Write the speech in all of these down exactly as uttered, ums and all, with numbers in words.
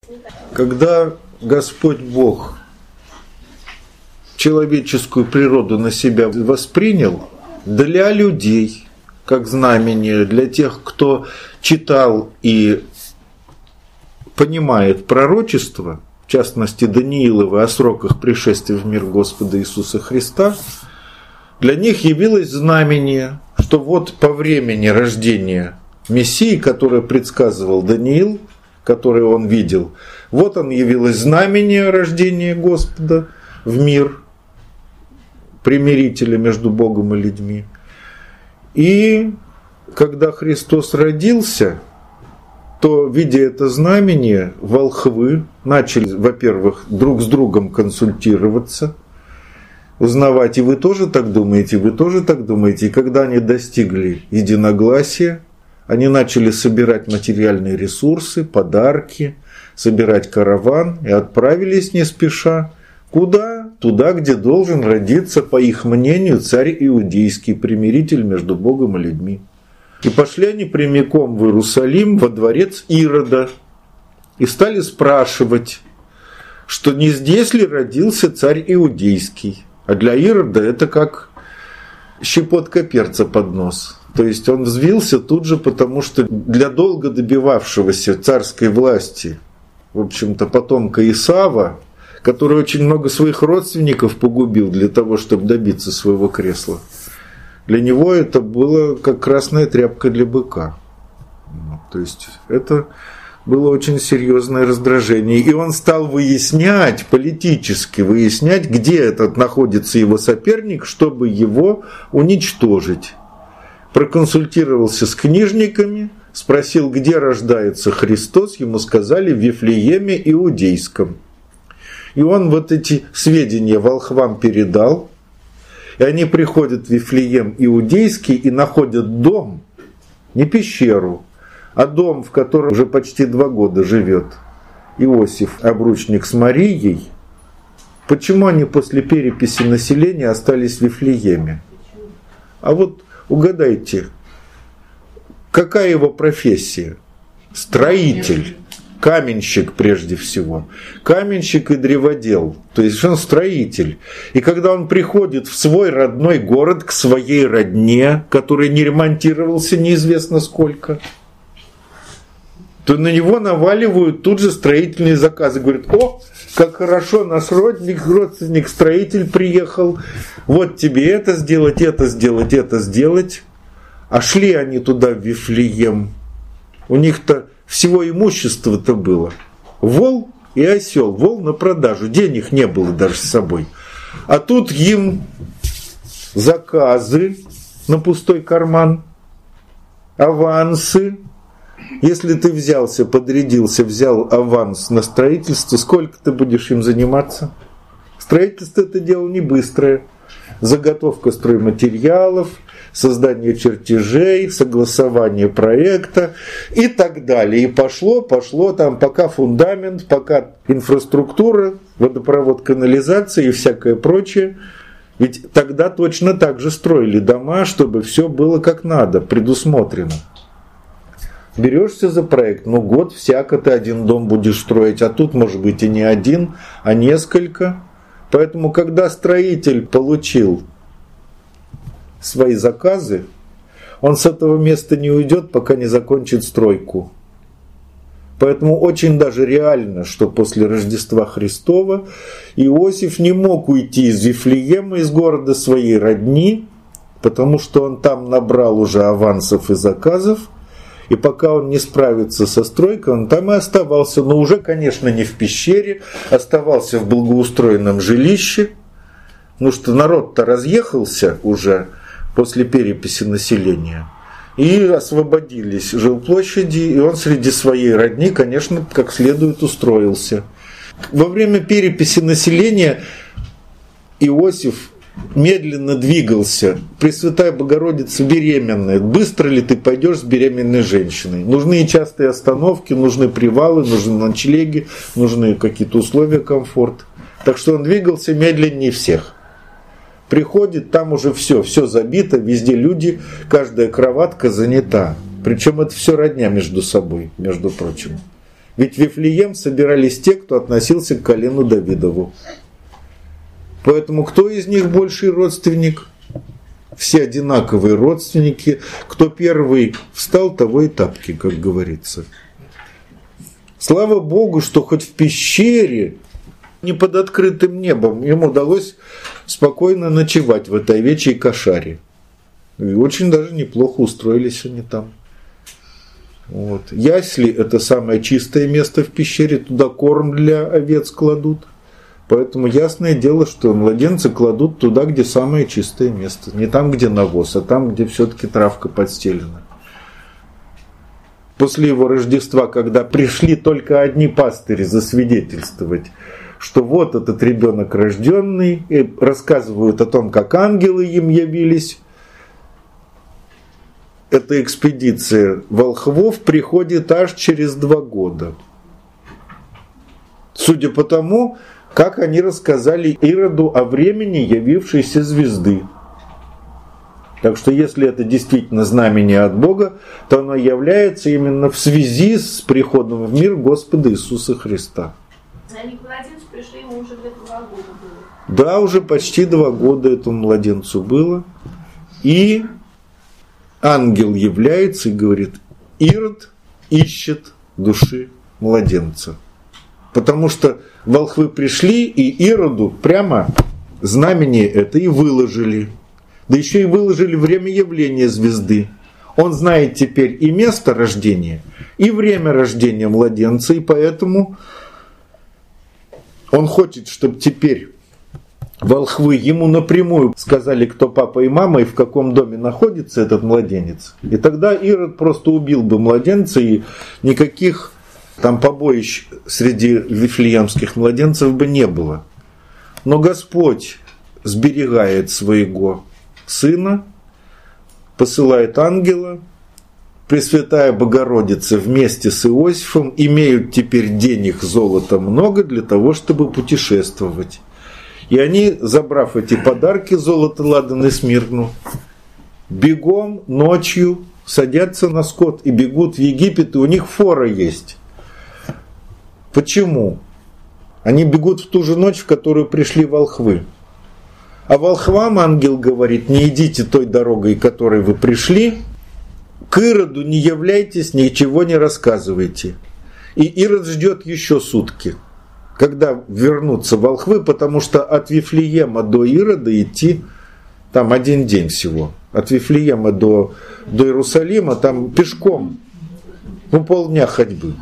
Когда Господь Бог человеческую природу на себя воспринял, для людей, как знамение, для тех, кто читал и понимает пророчество, в частности Данииловы о сроках пришествия в мир Господа Иисуса Христа, для них явилось знамение, что вот по времени рождения Мессии, которое предсказывал Даниил, которое он видел, вот он явилось знамение рождения Господа в мир, примирителя между Богом и людьми. И когда Христос родился, то, видя это знамение, волхвы начали, во-первых, друг с другом консультироваться, узнавать, и вы тоже так думаете, вы тоже так думаете. И когда они достигли единогласия, они начали собирать материальные ресурсы, подарки, собирать караван и отправились не спеша. Куда? Туда, где должен родиться, по их мнению, царь иудейский, примиритель между Богом и людьми. И пошли они прямиком в Иерусалим, во дворец Ирода, и стали спрашивать, что не здесь ли родился царь иудейский. А для Ирода это как щепотка перца под нос. То есть он взвился тут же, потому что для долго добивавшегося царской власти, в общем-то, потомка Исава, который очень много своих родственников погубил для того, чтобы добиться своего кресла, для него это было как красная тряпка для быка. То есть это было очень серьезное раздражение. И он стал выяснять, политически выяснять, где этот находится его соперник, чтобы его уничтожить. Проконсультировался с книжниками, спросил, где рождается Христос, ему сказали в Вифлееме Иудейском. И он вот эти сведения волхвам передал, и они приходят в Вифлеем Иудейский и находят дом, не пещеру, а дом, в котором уже почти два года живет Иосиф, обручник с Марией. Почему они после переписи населения остались в Вифлееме? А вот угадайте, какая его профессия? Строитель. Каменщик прежде всего. Каменщик и древодел. То есть он строитель. И когда он приходит в свой родной город, к своей родне, который не ремонтировался неизвестно сколько, то на него наваливают тут же строительные заказы. Говорят, о, как хорошо, наш родственник, родственник, строитель приехал. Вот тебе это сделать, это сделать, это сделать. А шли они туда, в Вифлеем. У них-то всего имущества-то было. Вол и осел. Вол на продажу. Денег не было даже с собой. А тут им заказы на пустой карман, авансы. Если ты взялся, подрядился, взял аванс на строительство, сколько ты будешь им заниматься? Строительство – это дело не быстрое. Заготовка стройматериалов, создание чертежей, согласование проекта и так далее. И пошло, пошло там, пока фундамент, пока инфраструктура, водопровод, канализация и всякое прочее. Ведь тогда точно так же строили дома, чтобы все было как надо, предусмотрено. Берешься за проект, ну год всяко ты один дом будешь строить, а тут может быть и не один, а несколько. Поэтому, когда строитель получил свои заказы, он с этого места не уйдет, пока не закончит стройку. Поэтому очень даже реально, что после Рождества Христова Иосиф не мог уйти из Вифлеема, из города своей родни, потому что он там набрал уже авансов и заказов, и пока он не справится со стройкой, он там и оставался. Но уже, конечно, не в пещере, оставался в благоустроенном жилище. Потому что народ-то разъехался уже после переписи населения. И освободились жилплощади, и он среди своей родни, конечно, как следует устроился. Во время переписи населения Иосиф медленно двигался. Пресвятая Богородица беременная. Быстро ли ты пойдешь с беременной женщиной? Нужны частые остановки, нужны привалы, нужны ночлеги, нужны какие-то условия комфорта. Так что он двигался медленнее всех. Приходит, там уже все, все забито, везде люди, каждая кроватка занята. Причем это все родня между собой, между прочим. Ведь в Вифлеем собирались те, кто относился к колену Давидову. Поэтому кто из них больший родственник? Все одинаковые родственники. Кто первый встал, того и тапки, как говорится. Слава Богу, что хоть в пещере, не под открытым небом, им удалось спокойно ночевать в этой овечьей кошаре. И очень даже неплохо устроились они там. Вот. Ясли – это самое чистое место в пещере, туда корм для овец кладут. Поэтому ясное дело, что младенцы кладут туда, где самое чистое место. Не там, где навоз, а там, где все-таки травка подстелена. После его Рождества, когда пришли только одни пастыри засвидетельствовать, что вот этот ребенок рожденный, и рассказывают о том, как ангелы им явились, эта экспедиция волхвов приходит аж через два года. Судя по тому, как они рассказали Ироду о времени явившейся звезды. Так что если это действительно знамение от Бога, то оно является именно в связи с приходом в мир Господа Иисуса Христа. Они к младенцу пришли, ему уже где-то два года было. Да, уже почти два года этому младенцу было. И ангел является и говорит: Ирод ищет души младенца. Потому что волхвы пришли и Ироду прямо знамение это и выложили. Да еще и выложили время явления звезды. Он знает теперь и место рождения, и время рождения младенца, и поэтому он хочет, чтобы теперь волхвы ему напрямую сказали, кто папа и мама, и в каком доме находится этот младенец. И тогда Ирод просто убил бы младенца, и никаких там побоищ среди вифлеемских младенцев бы не было. Но Господь сберегает своего Сына, посылает ангела. Пресвятая Богородица вместе с Иосифом имеют теперь денег, золота много для того, чтобы путешествовать. И они, забрав эти подарки, золото, ладан и смирну, бегом ночью садятся на скот и бегут в Египет, и у них фора есть. Почему? Они бегут в ту же ночь, в которую пришли волхвы. А волхвам ангел говорит: не идите той дорогой, которой вы пришли, к Ироду не являйтесь, ничего не рассказывайте. И Ирод ждет еще сутки, когда вернутся волхвы, потому что от Вифлеема до Ирода идти там один день всего. От Вифлеема до, до Иерусалима там пешком, ну, полдня ходьбы.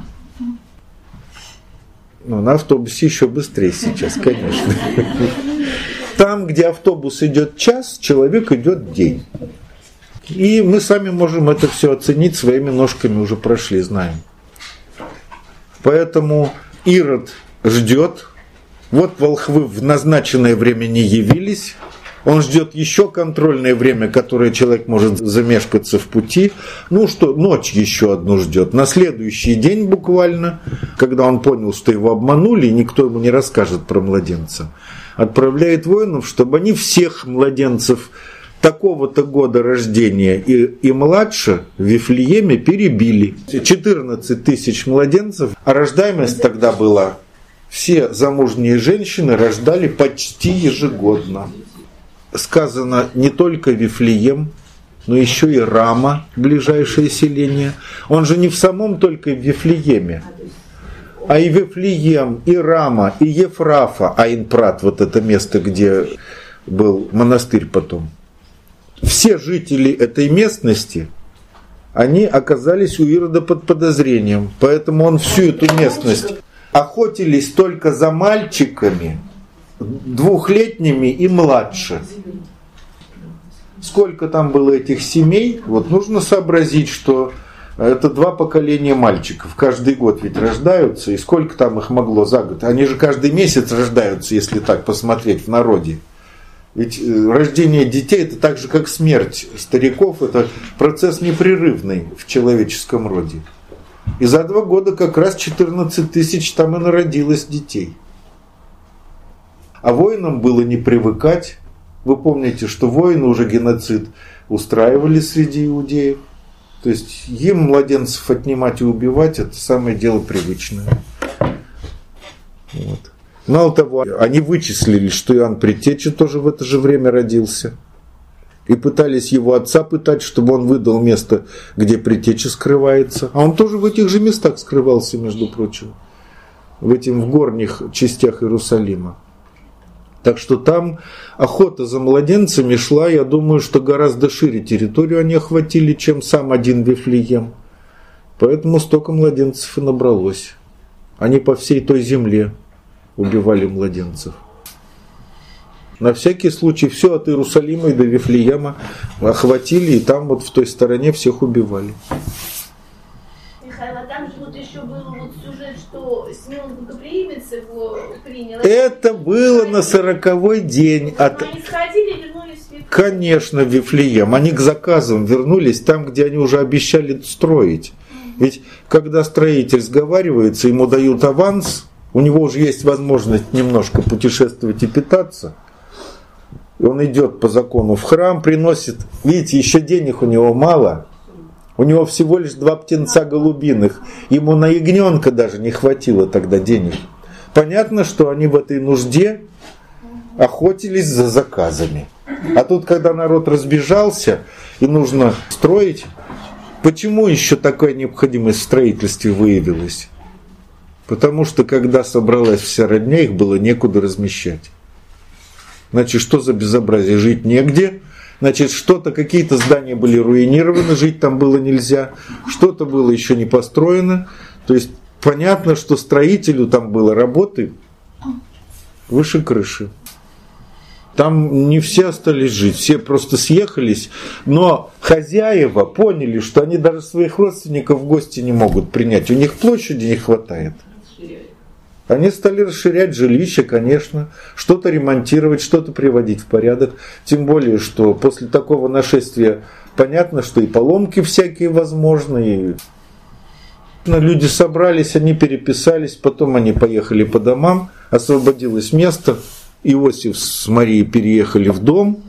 Ну, на автобусе еще быстрее сейчас, конечно. Там, где автобус идет час, человек идет день. И мы сами можем это все оценить, своими ножками уже прошли, знаем. Поэтому Ирод ждет. Вот волхвы в назначенное время не явились. Он ждет еще контрольное время, которое человек может замешкаться в пути. Ну что, ночь еще одну ждет. На следующий день буквально, когда он понял, что его обманули, и никто ему не расскажет про младенца, отправляет воинов, чтобы они всех младенцев такого-то года рождения и, и младше в Вифлееме перебили. четырнадцать тысяч младенцев, а рождаемость тогда была. Все замужние женщины рождали почти ежегодно. Сказано не только Вифлеем, но еще и Рама, ближайшее селение. Он же не в самом только Вифлееме, а и Вифлеем, и Рама, и Ефрафа, Айн-Прат, вот это место, где был монастырь потом. Все жители этой местности, они оказались у Ирода под подозрением. Поэтому он всю эту местность охотились только за мальчиками, двухлетними и младше. Сколько там было этих семей, вот нужно сообразить, что это два поколения мальчиков. Каждый год ведь рождаются, и сколько там их могло за год? Они же каждый месяц рождаются, если так посмотреть в народе. Ведь рождение детей это так же, как смерть стариков, это процесс непрерывный в человеческом роде. И за два года как раз четырнадцать тысяч там и народилось детей. А воинам было не привыкать. Вы помните, что воины уже геноцид устраивали среди иудеев. То есть им младенцев отнимать и убивать – это самое дело привычное. Вот. Мало того, они вычислили, что Иоанн Предтеча тоже в это же время родился. И пытались его отца пытать, чтобы он выдал место, где Предтеча скрывается. А он тоже в этих же местах скрывался, между прочим. В этих в горних частях Иерусалима. Так что там охота за младенцами шла, я думаю, что гораздо шире территорию они охватили, чем сам один Вифлеем. Поэтому столько младенцев и набралось. Они по всей той земле убивали младенцев. На всякий случай все от Иерусалима и до Вифлеема охватили, и там вот в той стороне всех убивали. Михаил, а там же вот еще был вот сюжет, что Симеон Богоприимец его принял. Это было на сороковой день. От... Они сходили и вернулись в Вифлеем. Конечно, в Вифлеем. Они к заказам вернулись там, где они уже обещали строить. Ведь когда строитель сговаривается, ему дают аванс, у него уже есть возможность немножко путешествовать и питаться. Он идет по закону в храм, приносит, видите, еще денег у него мало. У него всего лишь два птенца голубиных. Ему на ягненка даже не хватило тогда денег. Понятно, что они в этой нужде охотились за заказами. А тут, когда народ разбежался и нужно строить, почему еще такая необходимость в строительстве выявилась? Потому что, когда собралась вся родня, их было некуда размещать. Значит, что за безобразие? Жить негде. Значит, что-то, какие-то здания были руинированы, жить там было нельзя. Что-то было еще не построено. То есть, понятно, что строителю там было работы выше крыши. Там не все остались жить, все просто съехались. Но хозяева поняли, что они даже своих родственников в гости не могут принять. У них площади не хватает. Они стали расширять жилище, конечно, что-то ремонтировать, что-то приводить в порядок. Тем более, что после такого нашествия понятно, что и поломки всякие возможны. И люди собрались, они переписались, потом они поехали по домам, освободилось место. Иосиф с Марией переехали в дом.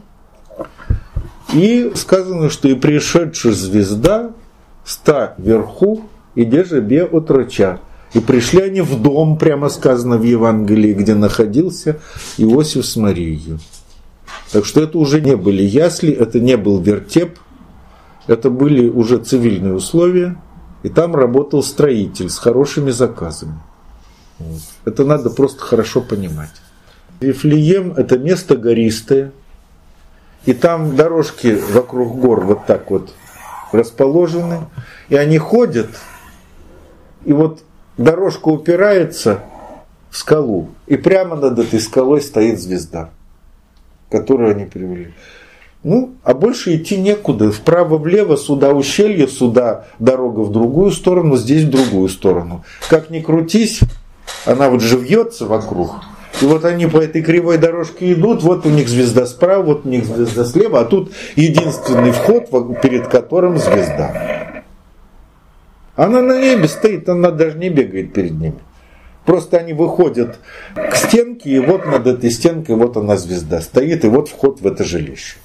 И сказано, что и пришедшая звезда ста вверху, и деже бе отроча. И пришли они в дом, прямо сказано в Евангелии, где находился Иосиф с Марией. Так что это уже не были ясли, это не был вертеп, это были уже цивильные условия, и там работал строитель с хорошими заказами. Вот. Это надо просто хорошо понимать. Вифлеем – это место гористое, и там дорожки вокруг гор вот так вот расположены, и они ходят, и вот дорожка упирается в скалу, и прямо над этой скалой стоит звезда, которую они привели. Ну, а больше идти некуда. Вправо-влево, сюда ущелье, сюда дорога в другую сторону, здесь в другую сторону. Как ни крутись, она вот же вьется вокруг. И вот они по этой кривой дорожке идут, вот у них звезда справа, вот у них звезда слева, а тут единственный вход, перед которым звезда. Она на небе стоит, она даже не бегает перед ними. Просто они выходят к стенке, и вот над этой стенкой вот она звезда стоит, и вот вход в это жилище.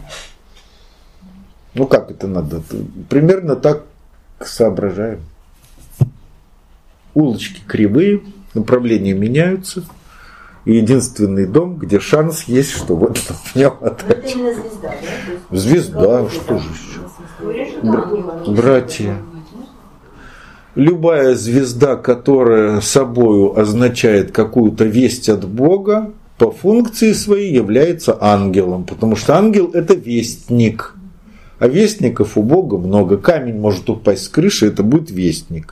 Ну как это надо? Примерно так соображаем. Улочки кривые, направления меняются. И единственный дом, где шанс есть, что вот в нем отойти. Это именно звезда, да? Звезда, что же еще? Бр- братья. Любая звезда, которая собою означает какую-то весть от Бога, по функции своей является ангелом. Потому что ангел – это вестник. А вестников у Бога много. Камень может упасть с крыши, это будет вестник.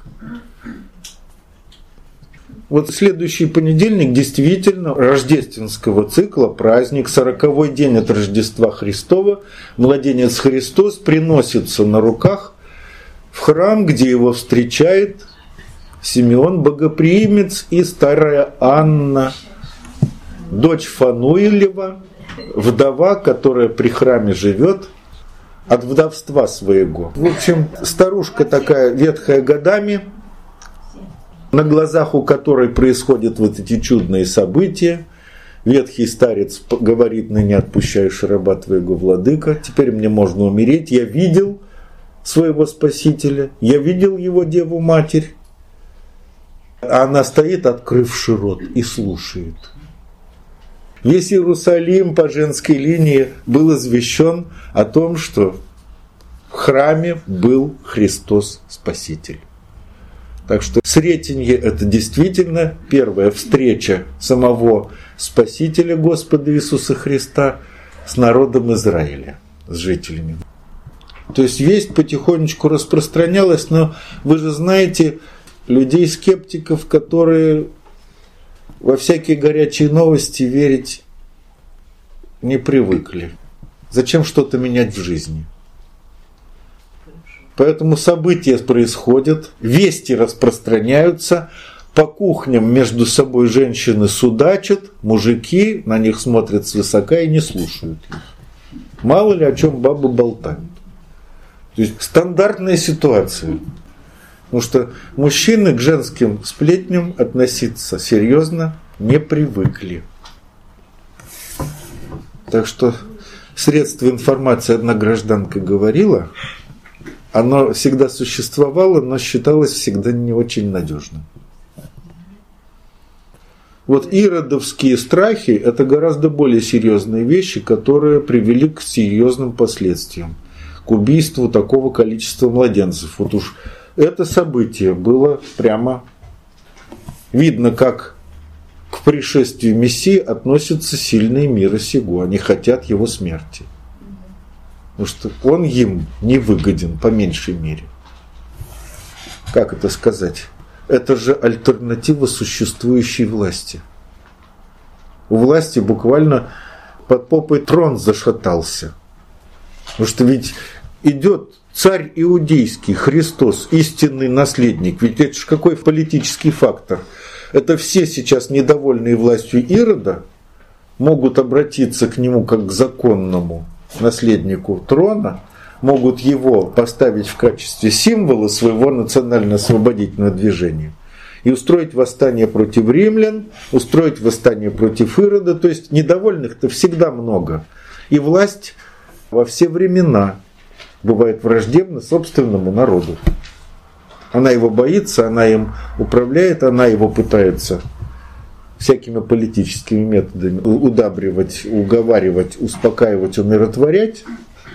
Вот следующий понедельник действительно рождественского цикла, праздник, сороковой день от Рождества Христова. Младенец Христос приносится на руках в храм, где его встречает Симеон Богоприимец и старая Анна, дочь Фануилева, вдова, которая при храме живет от вдовства своего. В общем, старушка такая ветхая годами, на глазах у которой происходят вот эти чудные события. Ветхий старец говорит: ныне отпущаешь раба твоего, владыка, теперь мне можно умереть. Я видел своего Спасителя, я видел его Деву Матерь. А она стоит, открывши рот, и слушает. Весь Иерусалим по женской линии был извещен о том, что в храме был Христос Спаситель. Так что Сретенье – это действительно первая встреча самого Спасителя Господа Иисуса Христа с народом Израиля, с жителями. То есть весть потихонечку распространялась, но вы же знаете людей-скептиков, которые во всякие горячие новости верить не привыкли. Зачем что-то менять в жизни? Поэтому события происходят, вести распространяются, по кухням между собой женщины судачат, мужики на них смотрят свысока и не слушают их. Мало ли о чем бабы болтают. То есть стандартная ситуация. Потому что мужчины к женским сплетням относиться серьезно не привыкли. Так что средство информации, одна гражданка говорила, оно всегда существовало, но считалось всегда не очень надежным. Вот иродовские страхи – это гораздо более серьезные вещи, которые привели к серьезным последствиям, к убийству такого количества младенцев. Вот уж это событие было прямо видно, как к пришествию Мессии относятся сильные мира сего. Они хотят его смерти. Потому что он им не выгоден, по меньшей мере. Как это сказать? Это же альтернатива существующей власти. У власти буквально под попой трон зашатался. Потому что ведь идет царь иудейский, Христос, истинный наследник. Ведь это же какой политический фактор. Это все сейчас недовольные властью Ирода могут обратиться к нему как к законному наследнику трона, могут его поставить в качестве символа своего национально-освободительного движения и устроить восстание против римлян, устроить восстание против Ирода. То есть недовольных-то всегда много. И власть во все времена бывает враждебна собственному народу. Она его боится, она им управляет, она его пытается всякими политическими методами удабривать, уговаривать, успокаивать, умиротворять.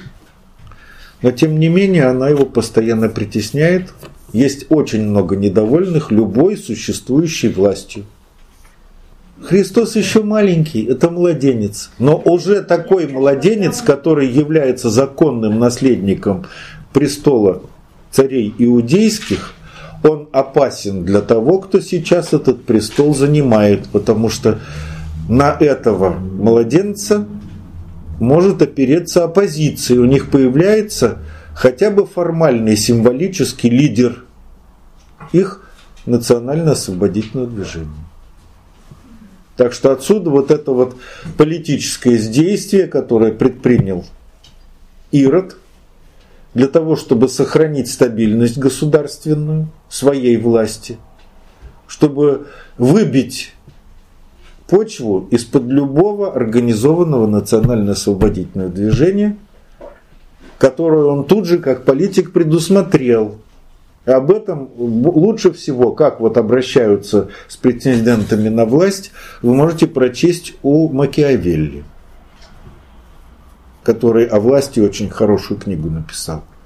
Но тем не менее она его постоянно притесняет. Есть очень много недовольных любой существующей властью. Христос еще маленький, это младенец. Но уже такой младенец, который является законным наследником престола царей иудейских, он опасен для того, кто сейчас этот престол занимает, потому что на этого младенца может опереться оппозиция. У них появляется хотя бы формальный символический лидер их национально-освободительного движения. Так что отсюда вот это вот политическое действие, которое предпринял Ирод, для того, чтобы сохранить стабильность государственную своей власти, чтобы выбить почву из-под любого организованного национально-освободительного движения, которое он тут же, как политик, предусмотрел. И об этом лучше всего, как вот обращаются с претендентами на власть, вы можете прочесть у Макиавелли, который о власти очень хорошую книгу написал.